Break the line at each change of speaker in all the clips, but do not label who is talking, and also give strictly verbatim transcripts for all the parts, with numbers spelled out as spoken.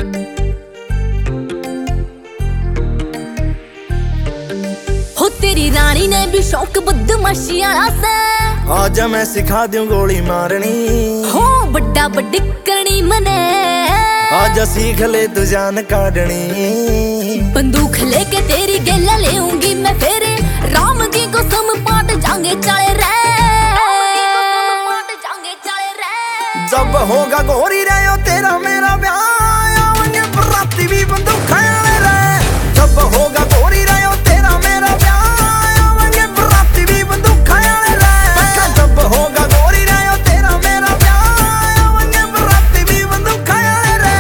हो तेरी रानी ने भी शौक बदमाशियां से,
आजा मैं सिखा दूं गोली मारनी।
हो बड्डा बड्डी करनी मने,
आजा सीख ले तू जान काटनी।
बंदूक लेके तेरी गेला लेऊंगी मैं फिर, राम की कसम पाट जाएंगे चले रे।
जब होगा गोरी रहो तेरा मेरा ब्याह, आवेंगे बराती भी बंदूक वाले रे। जब होगा गोरी रहो तेरा मेरा ब्याह, आवेंगे बराती भी बंदूक वाले रे। जब होगा गोरी रहो तेरा मेरा ब्याह, आवेंगे बराती भी बंदूक वाले रे।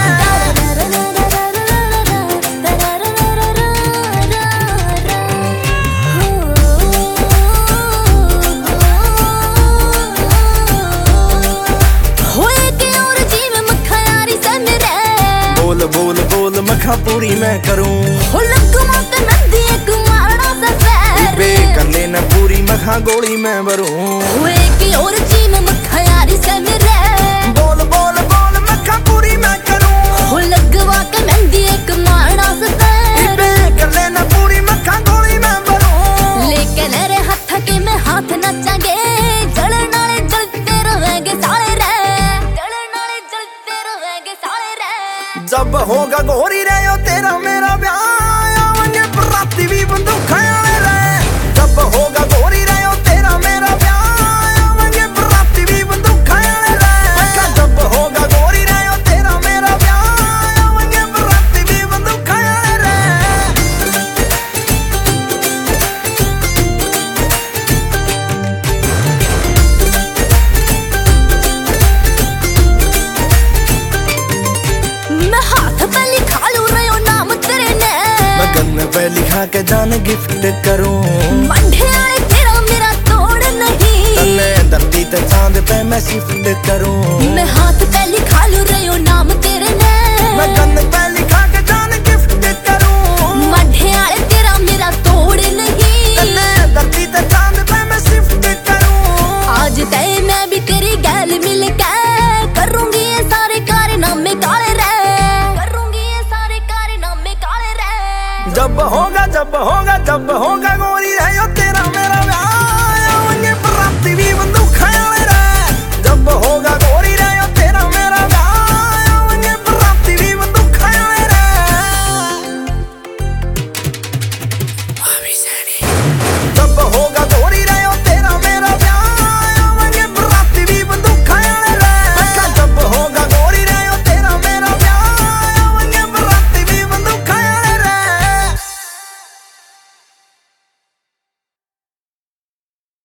बोल बोल बोल मखा पूरी मैं करूं,
हो लगवा के नंदी एक मारना से पैर,
बे कर लेना पूरी मखा गोली मैं भरूं।
हुए की और चीम मखा यारी से मेरे,
बोल बोल बोल मखा पूरी मैं करूं,
हो लगवा के नंदी एक मारना से पैर,
बे कर लेना पूरी मखा गोली मैं भरूं।
लेके मेरे हाथ के में हाथ नचांगे, जलने वाले जलते रहेंगे साले रे, जलने वाले जलते रहेंगे साले रे।
जब होगा गोरी रहो तेरा मेरा ब्याह, आवेंगे बराती भी बंदूक वाले रे। जब होगा गोरी रहो तेरा मेरा ब्याह, आवेंगे बराती भी बंदूक वाले रे। जब होगा गोरी रहो तेरा मेरा ब्याह, आवेंगे बराती भी बंदूक वाले रे।
मैं हाथ पे लिखा लूं रयो नाम तेरे ने,
मैं गन पे लिखा के जान गिफ्ट करूं।
मंढे आए तेरा मेरा तोड़ नहीं,
तन्ने धरती ते चांद पे मैं शिफ्ट करूं।
मैं हाथ पे लिखा लूं रयो नाम तेरे ने,
मैं गन पे लिखा के जान गिफ्ट करूं।
मंढे आए तेरा मेरा तोड़ नहीं,
तन्ने धरती ते चांद पे मैं शिफ्ट करूं।
आज तय मैं भी तेरी गैल मिल के करूंगी ये सारे कारनामे काले रे, करूंगी ये सारे कारनामे काले रे।
जब होगा जब होगा जब होगा गोरी रहो